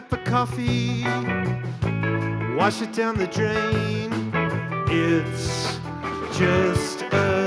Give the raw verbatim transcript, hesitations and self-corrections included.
cup of coffee, wash it down the drain. It's just a